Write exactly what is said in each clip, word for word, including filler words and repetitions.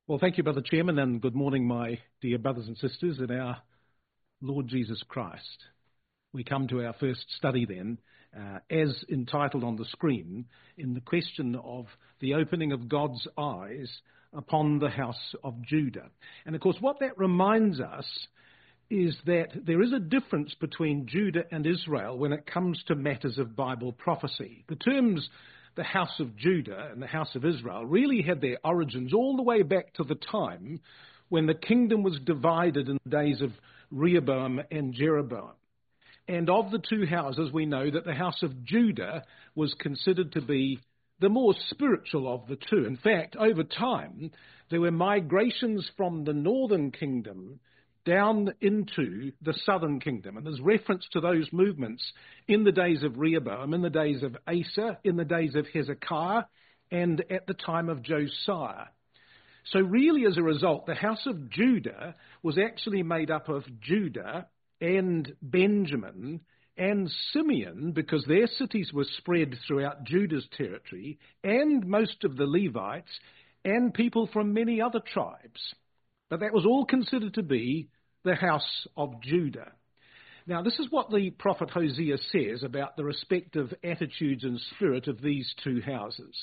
Well, thank you, Brother Chairman, and good morning, my dear brothers and sisters in our Lord Jesus Christ. We come to our first study then, uh, as entitled on the screen, in the question of the opening of God's eyes upon the house of Judah. And of course, what that reminds us is that there is a difference between Judah and Israel when it comes to matters of Bible prophecy. The terms the house of Judah and the house of Israel really had their origins all the way back to the time when the kingdom was divided in the days of Rehoboam and Jeroboam. And of the two houses, we know that the house of Judah was considered to be the more spiritual of the two. In fact, over time, there were migrations from the northern kingdom down into the southern kingdom. And there's reference to those movements in the days of Rehoboam, in the days of Asa, in the days of Hezekiah, and at the time of Josiah. So really, as a result, the house of Judah was actually made up of Judah and Benjamin and Simeon, because their cities were spread throughout Judah's territory, and most of the Levites, and people from many other tribes. But that was all considered to be the house of Judah. Now, this is what the prophet Hosea says about the respective attitudes and spirit of these two houses.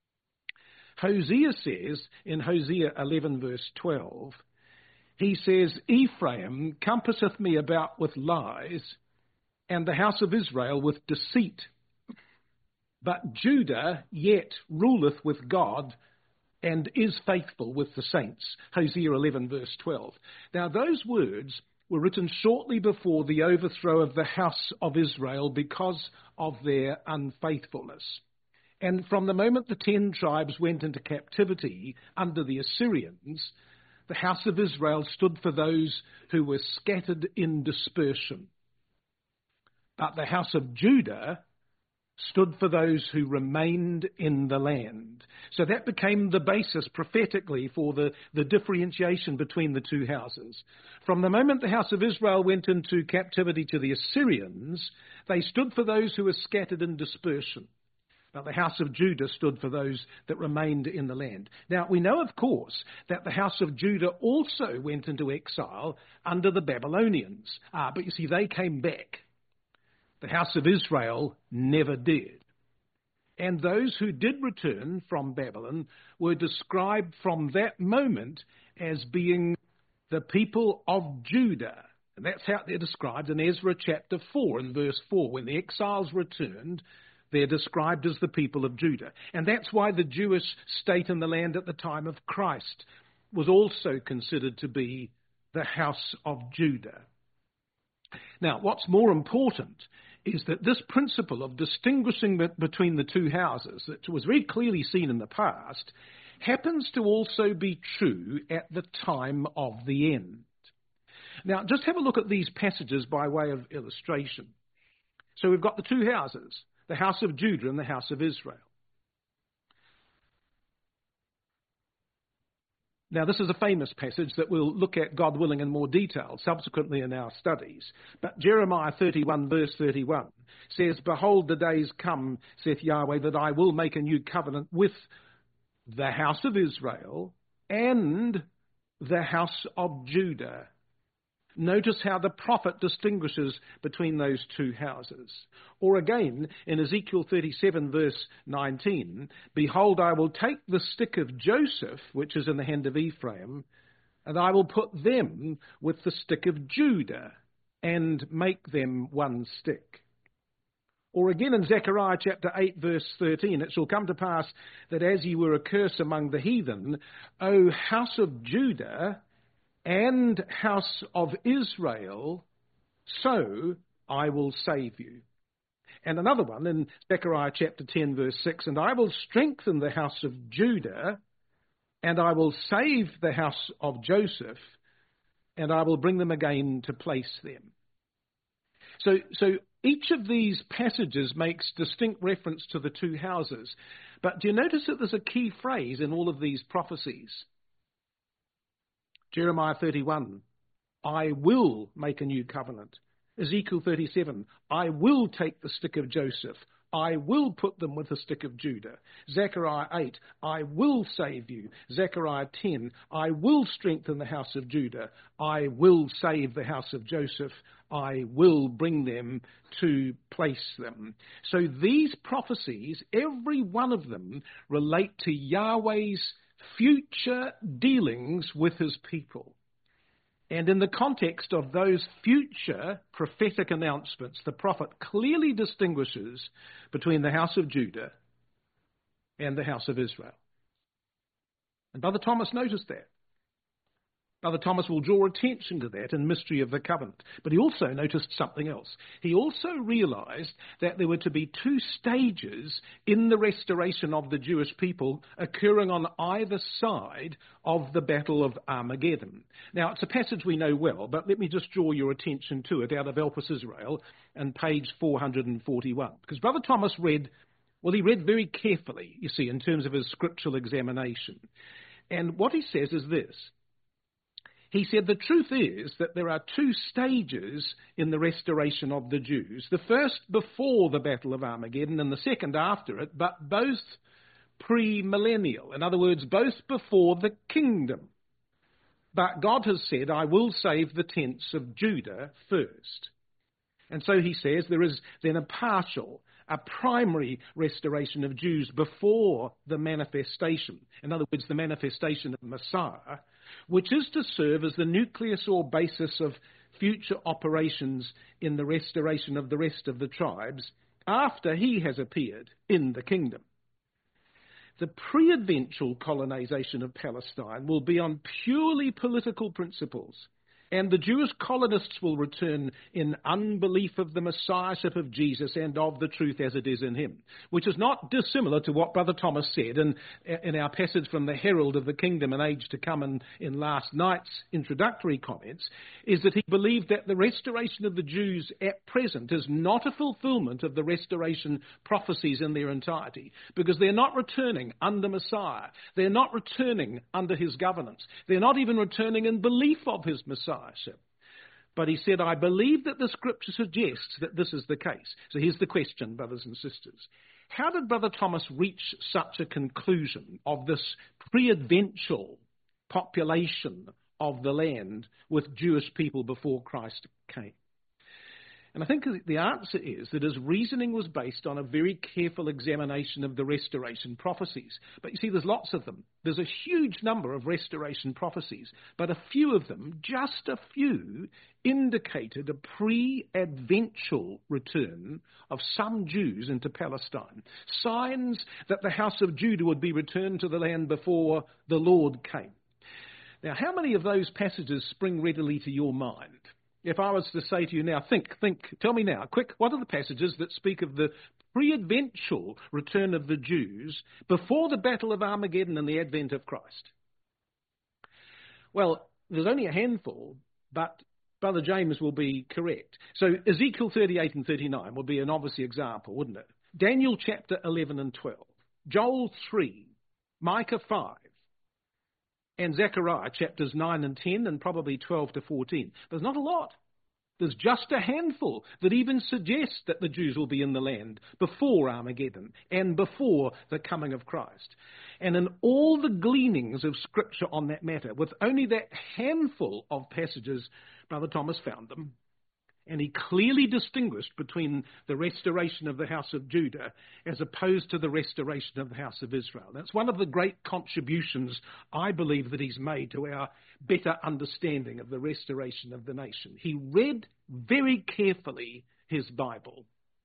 Hosea says in Hosea eleven verse twelve, he says, Ephraim compasseth me about with lies, and the house of Israel with deceit. But Judah yet ruleth with God, and is faithful with the saints. Hosea eleven verse twelve. Now those words were written shortly before the overthrow of the house of Israel because of their unfaithfulness. And from the moment the ten tribes went into captivity under the Assyrians, the house of Israel stood for those who were scattered in dispersion. But the house of Judah stood for those who remained in the land. So that became the basis prophetically for the, the differentiation between the two houses. From the moment the house of Israel went into captivity to the Assyrians, they stood for those who were scattered in dispersion. But the house of Judah stood for those that remained in the land. Now, we know, of course, that the house of Judah also went into exile under the Babylonians. Ah, but you see, they came back. The house of Israel never did. And those who did return from Babylon were described from that moment as being the people of Judah. And that's how they're described in Ezra chapter four and verse four. When the exiles returned, they're described as the people of Judah. And that's why the Jewish state in the land at the time of Christ was also considered to be the house of Judah. Now, what's more important is that this principle of distinguishing between the two houses, that was very clearly seen in the past, happens to also be true at the time of the end. Now, just have a look at these passages by way of illustration. So we've got the two houses, the house of Judah and the house of Israel. Now, this is a famous passage that we'll look at, God willing, in more detail subsequently in our studies. But Jeremiah thirty-one, verse thirty-one, says, Behold, the days come, saith Yahweh, that I will make a new covenant with the house of Israel and the house of Judah. Notice how the prophet distinguishes between those two houses. Or again, in Ezekiel thirty-seven, verse nineteen, Behold, I will take the stick of Joseph, which is in the hand of Ephraim, and I will put them with the stick of Judah, and make them one stick. Or again in Zechariah chapter eight, verse thirteen, It shall come to pass that as ye were a curse among the heathen, O house of Judah, and house of Israel, so I will save you. And another one in Zechariah chapter ten, verse six, And I will strengthen the house of Judah, and I will save the house of Joseph, and I will bring them again to place them. So, so each of these passages makes distinct reference to the two houses. But do you notice that there's a key phrase in all of these prophecies? Jeremiah thirty-one, I will make a new covenant. Ezekiel thirty-seven, I will take the stick of Joseph. I will put them with the stick of Judah. Zechariah eight, I will save you. Zechariah ten, I will strengthen the house of Judah. I will save the house of Joseph. I will bring them to place them. So these prophecies, every one of them, relate to Yahweh's future dealings with his people. And in the context of those future prophetic announcements, the prophet clearly distinguishes between the house of Judah and the house of Israel. And Brother Thomas noticed that. Brother Thomas will draw attention to that in Mystery of the Covenant. But he also noticed something else. He also realized that there were to be two stages in the restoration of the Jewish people occurring on either side of the Battle of Armageddon. Now, it's a passage we know well, but let me just draw your attention to it out of Elpis Israel and page four hundred forty-one. Because Brother Thomas read, well, he read very carefully, you see, in terms of his scriptural examination. And what he says is this. He said the truth is that there are two stages in the restoration of the Jews. The first before the Battle of Armageddon and the second after it, but both pre-millennial. In other words, both before the kingdom. But God has said, I will save the tents of Judah first. And so he says there is then a partial, a primary restoration of Jews before the manifestation. In other words, the manifestation of the Messiah, which is to serve as the nucleus or basis of future operations in the restoration of the rest of the tribes after he has appeared in the kingdom. The pre-adventual colonization of Palestine will be on purely political principles, and the Jewish colonists will return in unbelief of the Messiahship of Jesus and of the truth as it is in him, which is not dissimilar to what Brother Thomas said in, in our passage from the Herald of the Kingdom and Age to Come in, in last night's introductory comments, is that he believed that the restoration of the Jews at present is not a fulfillment of the restoration prophecies in their entirety, because they're not returning under Messiah. They're not returning under his governance. They're not even returning in belief of his Messiah. But he said, I believe that the scripture suggests that this is the case. So here's the question, brothers and sisters. How did Brother Thomas reach such a conclusion of this pre-adventual population of the land with Jewish people before Christ came? And I think the answer is that his reasoning was based on a very careful examination of the restoration prophecies. But you see, there's lots of them. There's a huge number of restoration prophecies, but a few of them, just a few, indicated a pre-adventual return of some Jews into Palestine. Signs that the house of Judah would be returned to the land before the Lord came. Now, how many of those passages spring readily to your mind? If I was to say to you now, think, think, tell me now, quick, what are the passages that speak of the pre-adventual return of the Jews before the Battle of Armageddon and the advent of Christ? Well, there's only a handful, but Brother James will be correct. So Ezekiel thirty-eight and thirty-nine would be an obvious example, wouldn't it? Daniel chapter eleven and twelve, Joel three, Micah five, and Zechariah chapters nine and ten, and probably twelve to fourteen. There's not a lot. There's just a handful that even suggest that the Jews will be in the land before Armageddon and before the coming of Christ. And in all the gleanings of Scripture on that matter, with only that handful of passages, Brother Thomas found them. And he clearly distinguished between the restoration of the house of Judah as opposed to the restoration of the house of Israel. That's one of the great contributions, I believe, that he's made to our better understanding of the restoration of the nation. He read very carefully his Bible.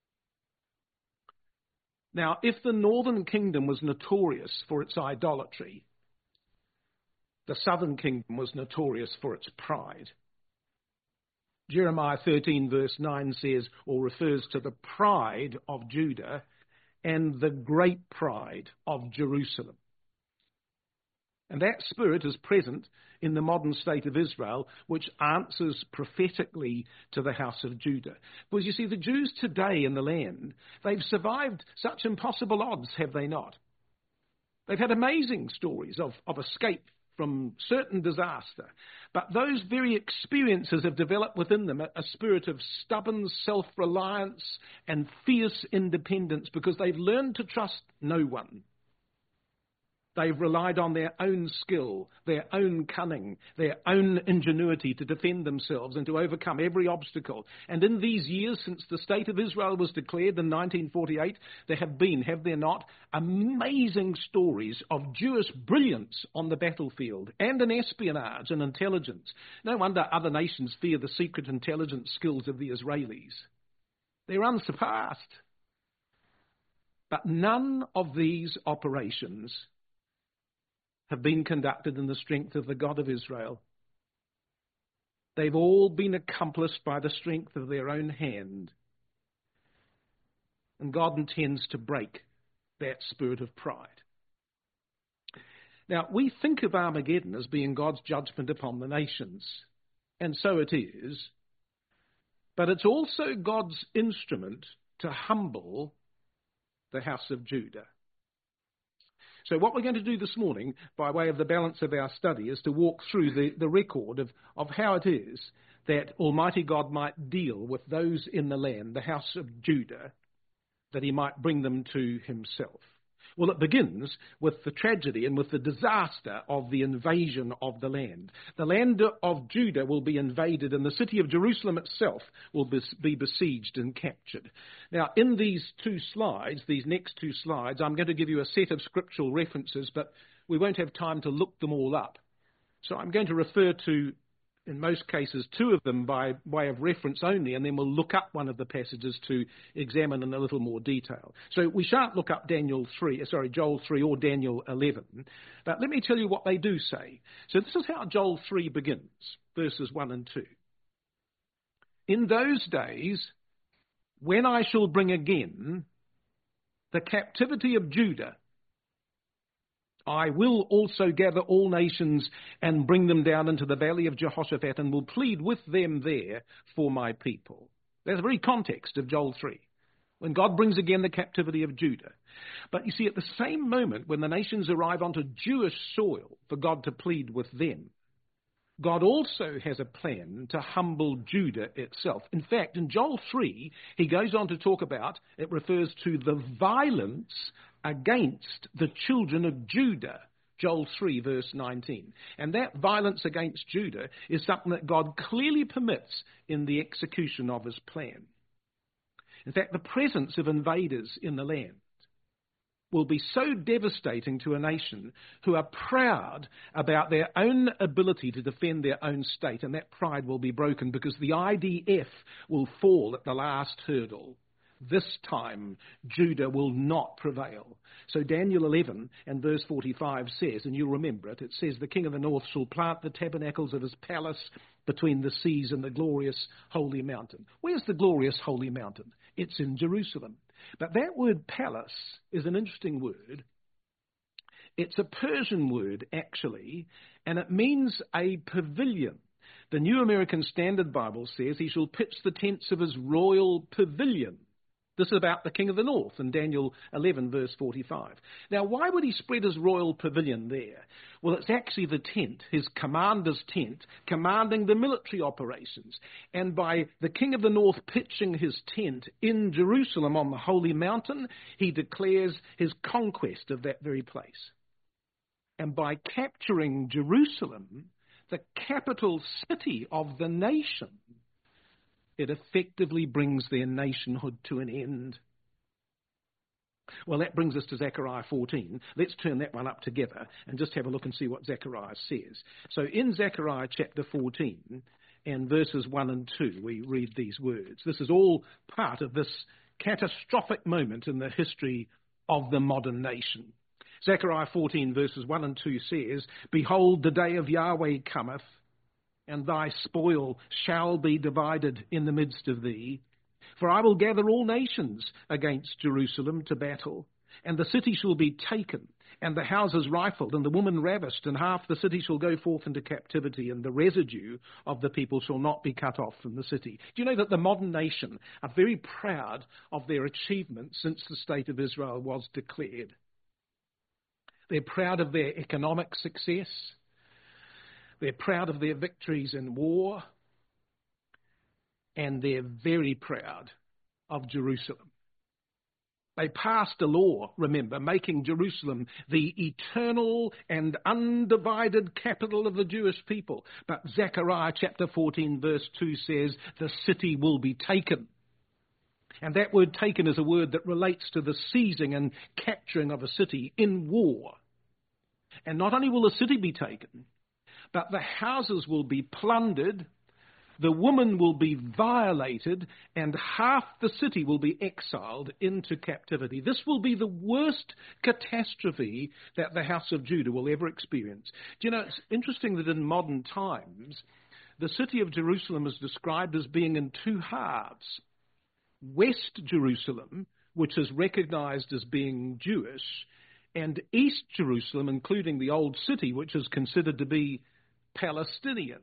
Now, if the northern kingdom was notorious for its idolatry, the southern kingdom was notorious for its pride. Jeremiah thirteen verse nine says, or refers to the pride of Judah and the great pride of Jerusalem. And that spirit is present in the modern state of Israel, which answers prophetically to the house of Judah. Because you see, the Jews today in the land, they've survived such impossible odds, have they not? They've had amazing stories of, of escape from certain disaster. But those very experiences have developed within them a, a spirit of stubborn self-reliance and fierce independence because they've learned to trust no one. They've relied on their own skill, their own cunning, their own ingenuity to defend themselves and to overcome every obstacle. And in these years since the State of Israel was declared in nineteen forty-eight, there have been, have there not, amazing stories of Jewish brilliance on the battlefield and in espionage and intelligence. No wonder other nations fear the secret intelligence skills of the Israelis. They're unsurpassed. But none of these operations have been conducted in the strength of the God of Israel. They've all been accomplished by the strength of their own hand. And God intends to break that spirit of pride. Now, we think of Armageddon as being God's judgment upon the nations, and so it is, but it's also God's instrument to humble the house of Judah. So what we're going to do this morning, by way of the balance of our study, is to walk through the, the record of, of how it is that Almighty God might deal with those in the land, the house of Judah, that he might bring them to himself. Well, it begins with the tragedy and with the disaster of the invasion of the land. The land of Judah will be invaded and the city of Jerusalem itself will be besieged and captured. Now, in these two slides, these next two slides, I'm going to give you a set of scriptural references, but we won't have time to look them all up. So I'm going to refer to, in most cases, two of them by way of reference only, and then we'll look up one of the passages to examine in a little more detail. So we shan't look up Daniel three, sorry, Joel three or Daniel eleven, but let me tell you what they do say. So this is how Joel three begins, verses one and two. In those days, when I shall bring again the captivity of Judah, I will also gather all nations and bring them down into the valley of Jehoshaphat and will plead with them there for my people. That's the very context of Joel three, when God brings again the captivity of Judah. But you see, at the same moment when the nations arrive onto Jewish soil for God to plead with them, God also has a plan to humble Judah itself. In fact, in Joel three, he goes on to talk about, it refers to the violence against the children of Judah, Joel three, verse nineteen. And that violence against Judah is something that God clearly permits in the execution of his plan. In fact, the presence of invaders in the land will be so devastating to a nation who are proud about their own ability to defend their own state, and that pride will be broken because the I D F will fall at the last hurdle. This time, Judah will not prevail. So Daniel eleven and verse forty-five says, and you'll remember it, it says, the king of the north shall plant the tabernacles of his palace between the seas and the glorious holy mountain. Where's the glorious holy mountain? It's in Jerusalem. But that word palace is an interesting word. It's a Persian word, actually, and it means a pavilion. The New American Standard Bible says he shall pitch the tents of his royal pavilion. This is about the king of the north in Daniel eleven, verse forty-five. Now, why would he spread his royal pavilion there? Well, it's actually the tent, his commander's tent, commanding the military operations. And by the king of the north pitching his tent in Jerusalem on the holy mountain, he declares his conquest of that very place. And by capturing Jerusalem, the capital city of the nation, it effectively brings their nationhood to an end. Well, that brings us to Zechariah fourteen. Let's turn that one up together and just have a look and see what Zechariah says. So in Zechariah chapter fourteen and verses one and two, we read these words. This is all part of this catastrophic moment in the history of the modern nation. Zechariah fourteen verses one and two says, Behold, the day of Yahweh cometh, and thy spoil shall be divided in the midst of thee. For I will gather all nations against Jerusalem to battle, and the city shall be taken, and the houses rifled, and the woman ravished, and half the city shall go forth into captivity, and the residue of the people shall not be cut off from the city. Do you know that the modern nation are very proud of their achievements since the state of Israel was declared? They're proud of their economic success. They're proud of their victories in war, and they're very proud of Jerusalem. They passed a law, remember, making Jerusalem the eternal and undivided capital of the Jewish people. But Zechariah chapter fourteen verse two says the city will be taken. And that word taken is a word that relates to the seizing and capturing of a city in war. And not only will the city be taken, but the houses will be plundered, the woman will be violated, and half the city will be exiled into captivity. This will be the worst catastrophe that the house of Judah will ever experience. Do you know, it's interesting that in modern times, the city of Jerusalem is described as being in two halves. West Jerusalem, which is recognized as being Jewish, and East Jerusalem, including the Old City, which is considered to be Palestinian.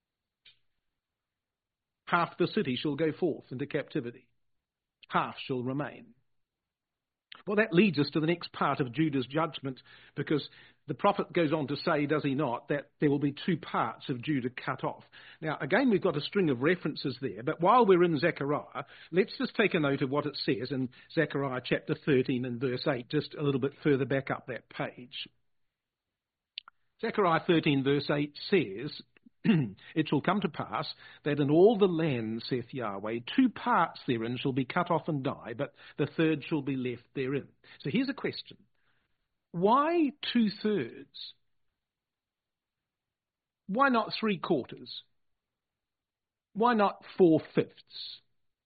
Half the city shall go forth into captivity. Half shall remain. Well, that leads us to the next part of Judah's judgment, because the prophet goes on to say, does he not, that there will be two parts of Judah cut off. Now, again, we've got a string of references there, but while we're in Zechariah, let's just take a note of what it says in Zechariah chapter thirteen and verse eight, just a little bit further back up that page. Zechariah thirteen verse eight says, it shall come to pass that in all the land, saith Yahweh, two parts therein shall be cut off and die, but the third shall be left therein. So here's a question. Why two-thirds? Why not three-quarters? Why not four-fifths?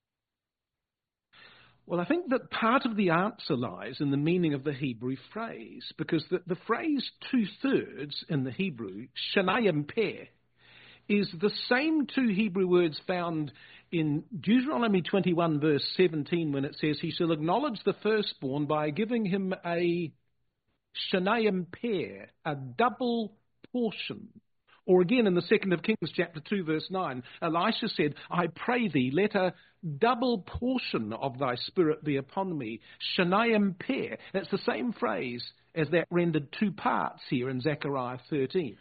Well, I think that part of the answer lies in the meaning of the Hebrew phrase, because the, the phrase two-thirds in the Hebrew, shenayim peh, is the same two Hebrew words found in Deuteronomy twenty-one verse seventeen when it says, he shall acknowledge the firstborn by giving him a shenayim peh, a double portion. Or again in the second of Kings chapter two verse nine, Elisha said, I pray thee, let a double portion of thy spirit be upon me. Shenayim peh. That's the same phrase as that rendered two parts here in Zechariah thirteen.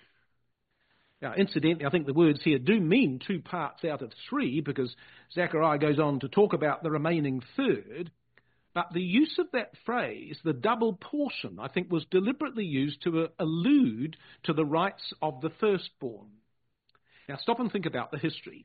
Now, incidentally, I think the words here do mean two parts out of three, because Zechariah goes on to talk about the remaining third. But the use of that phrase, the double portion, I think was deliberately used to uh, allude to the rights of the firstborn. Now, stop and think about the history.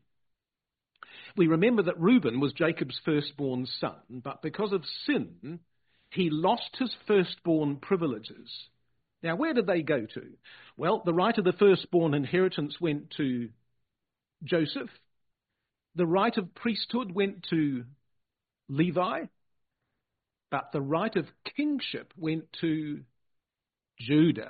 We remember that Reuben was Jacob's firstborn son, but because of sin, he lost his firstborn privileges. Now, where did they go to? Well, the right of the firstborn inheritance went to Joseph. The right of priesthood went to Levi. But the right of kingship went to Judah.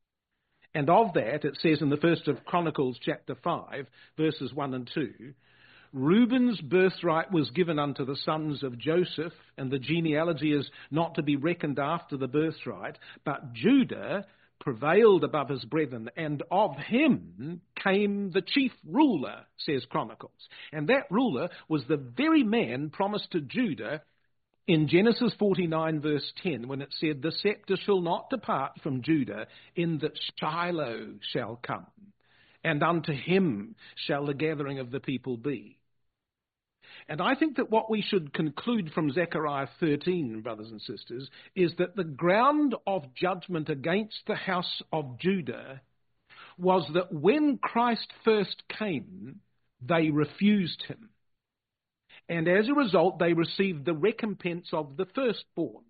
And of that, it says in the first of Chronicles chapter five, verses one and two, Reuben's birthright was given unto the sons of Joseph, and the genealogy is not to be reckoned after the birthright, but Judah prevailed above his brethren, and of him came the chief ruler, says Chronicles. And that ruler was the very man promised to Judah in Genesis forty-nine verse ten, when it said, the scepter shall not depart from Judah, in that Shiloh shall come, and unto him shall the gathering of the people be. And I think that what we should conclude from Zechariah thirteen, brothers and sisters, is that the ground of judgment against the house of Judah was that when Christ first came, they refused him. And as a result, they received the recompense of the firstborn.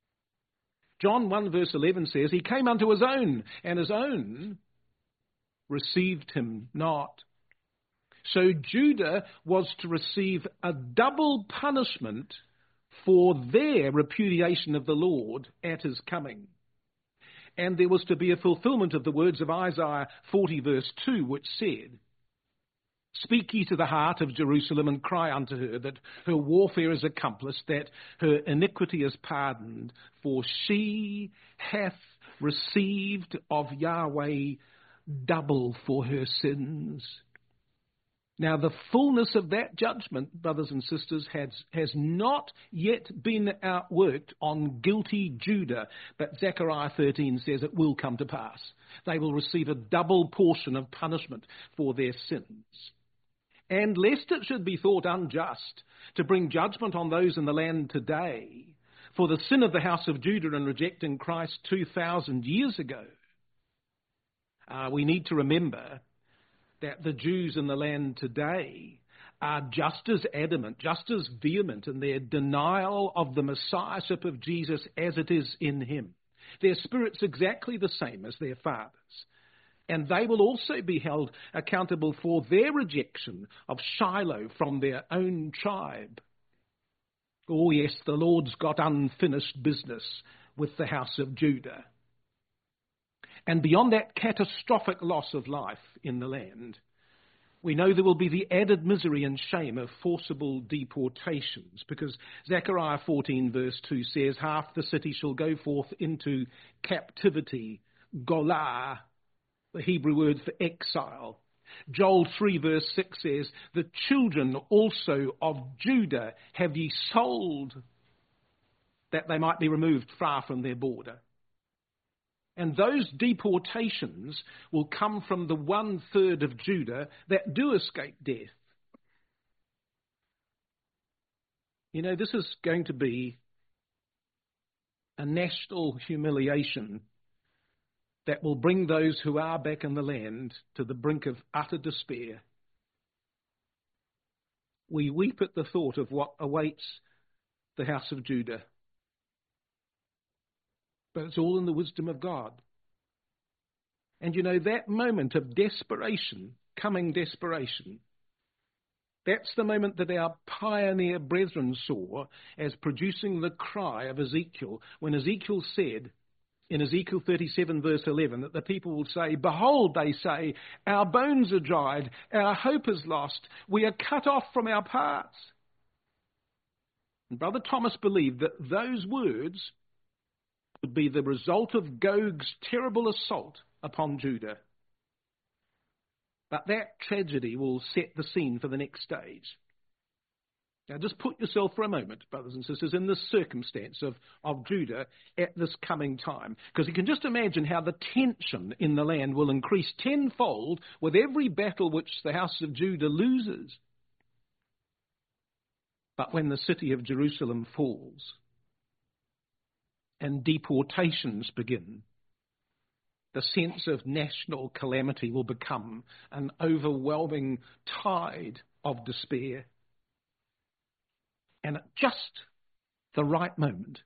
John one verse eleven says, he came unto his own, and his own received him not. So Judah was to receive a double punishment for their repudiation of the Lord at his coming. And there was to be a fulfillment of the words of Isaiah forty verse two, which said, speak ye to the heart of Jerusalem, and cry unto her that her warfare is accomplished, that her iniquity is pardoned, for she hath received of Yahweh double for her sins. Now, the fullness of that judgment, brothers and sisters, has, has not yet been outworked on guilty Judah, but Zechariah thirteen says it will come to pass. They will receive a double portion of punishment for their sins. And lest it should be thought unjust to bring judgment on those in the land today for the sin of the house of Judah in rejecting Christ two thousand years ago, uh, we need to remember that the Jews in the land today are just as adamant, just as vehement in their denial of the Messiahship of Jesus as it is in him. Their spirit's exactly the same as their fathers. And they will also be held accountable for their rejection of Shiloh from their own tribe. Oh yes, the Lord's got unfinished business with the house of Judah. And beyond that catastrophic loss of life in the land, we know there will be the added misery and shame of forcible deportations, because Zechariah fourteen verse two says, half the city shall go forth into captivity, golah, the Hebrew word for exile. Joel three verse six says, the children also of Judah have ye sold, that they might be removed far from their border. And those deportations will come from the one-third of Judah that do escape death. You know, this is going to be a national humiliation that will bring those who are back in the land to the brink of utter despair. We weep at the thought of what awaits the house of Judah. But it's all in the wisdom of God. And you know, that moment of desperation, coming desperation, that's the moment that our pioneer brethren saw as producing the cry of Ezekiel, when Ezekiel said, in Ezekiel thirty-seven verse eleven, that the people will say, behold, they say, our bones are dried, our hope is lost, we are cut off from our parts. And Brother Thomas believed that those words would be the result of Gog's terrible assault upon Judah. But that tragedy will set the scene for the next stage. Now just put yourself for a moment, brothers and sisters, in this circumstance of, of Judah at this coming time. Because you can just imagine how the tension in the land will increase tenfold with every battle which the house of Judah loses. But when the city of Jerusalem falls, and deportations begin, the sense of national calamity will become an overwhelming tide of despair. And at just the right moment,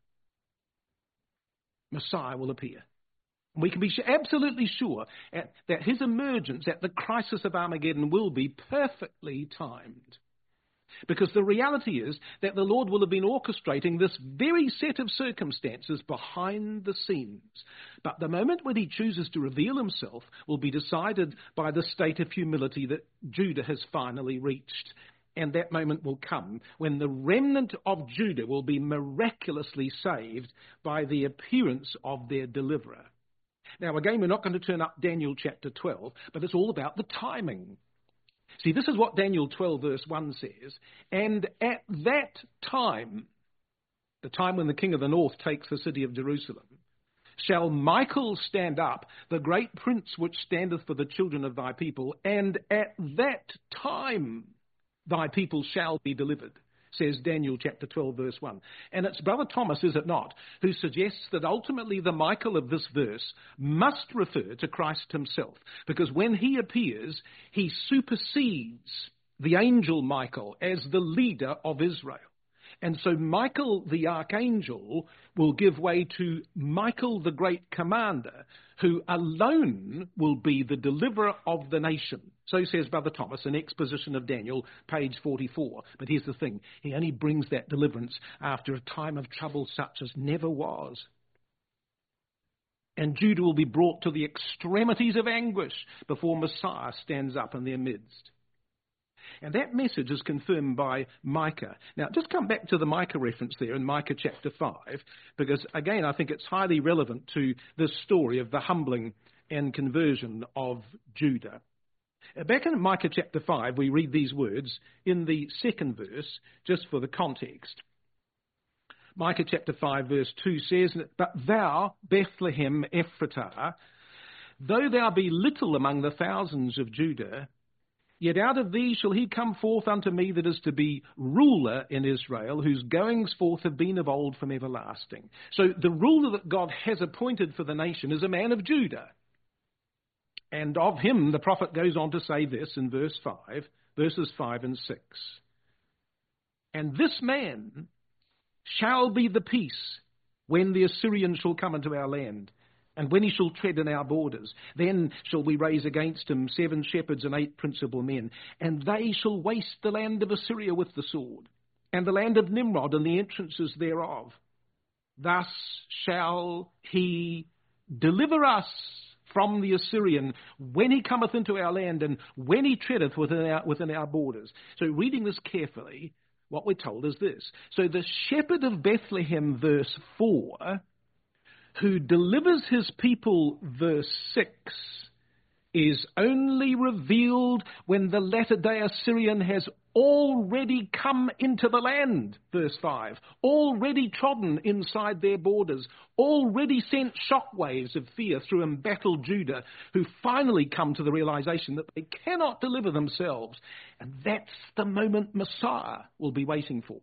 Messiah will appear. And we can be absolutely sure at, that his emergence at the crisis of Armageddon will be perfectly timed. Because the reality is that the Lord will have been orchestrating this very set of circumstances behind the scenes. But the moment when he chooses to reveal himself will be decided by the state of humility that Judah has finally reached. And that moment will come when the remnant of Judah will be miraculously saved by the appearance of their deliverer. Now again, we're not going to turn up Daniel chapter twelve, but it's all about the timing. See, this is what Daniel twelve verse one says. And at that time, the time when the king of the north takes the city of Jerusalem, shall Michael stand up, the great prince which standeth for the children of thy people, and at that time thy people shall be delivered, says Daniel chapter twelve verse one. And it's Brother Thomas, is it not, who suggests that ultimately the Michael of this verse must refer to Christ himself, because when he appears, he supersedes the angel Michael as the leader of Israel. And so Michael the archangel will give way to Michael the great commander, who alone will be the deliverer of the nation. So says Brother Thomas in Exposition of Daniel, page forty-four. But here's the thing, he only brings that deliverance after a time of trouble such as never was. And Judah will be brought to the extremities of anguish before Messiah stands up in their midst. And that message is confirmed by Micah. Now, just come back to the Micah reference there in Micah chapter five, because, again, I think it's highly relevant to this story of the humbling and conversion of Judah. Back in Micah chapter five, we read these words in the second verse, just for the context. Micah chapter five, verse two says, "But thou, Bethlehem Ephratah, though thou be little among the thousands of Judah, yet out of thee shall he come forth unto me that is to be ruler in Israel, whose goings forth have been of old from everlasting." So the ruler that God has appointed for the nation is a man of Judah. And of him, the prophet goes on to say this in verse five, verses five and six. "And this man shall be the peace when the Assyrian shall come into our land, and when he shall tread in our borders. Then shall we raise against him seven shepherds and eight principal men, and they shall waste the land of Assyria with the sword, and the land of Nimrod and the entrances thereof. Thus shall he deliver us from the Assyrian when he cometh into our land, and when he treadeth within our, within our borders." So reading this carefully, what we're told is this. So the shepherd of Bethlehem, verse four, who delivers his people, verse six, is only revealed when the latter-day Assyrian has already come into the land, verse five, already trodden inside their borders, already sent shockwaves of fear through embattled Judah, who finally come to the realization that they cannot deliver themselves. And that's the moment Messiah will be waiting for.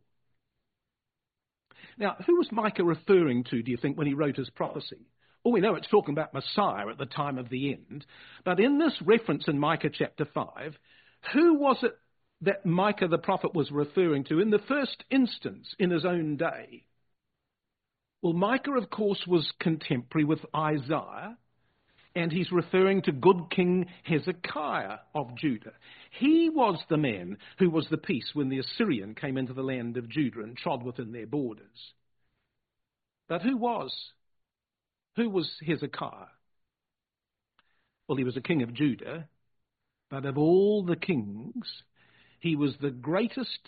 Now, who was Micah referring to, do you think, when he wrote his prophecy? Well, we know it's talking about Messiah at the time of the end. But in this reference in Micah chapter five, who was it that Micah the prophet was referring to in the first instance in his own day? Well, Micah, of course, was contemporary with Isaiah, and he's referring to good King Hezekiah of Judah. He was the man who was the peace when the Assyrian came into the land of Judah and trod within their borders. But who was? Who was Hezekiah? Well, he was a king of Judah, but of all the kings, he was the greatest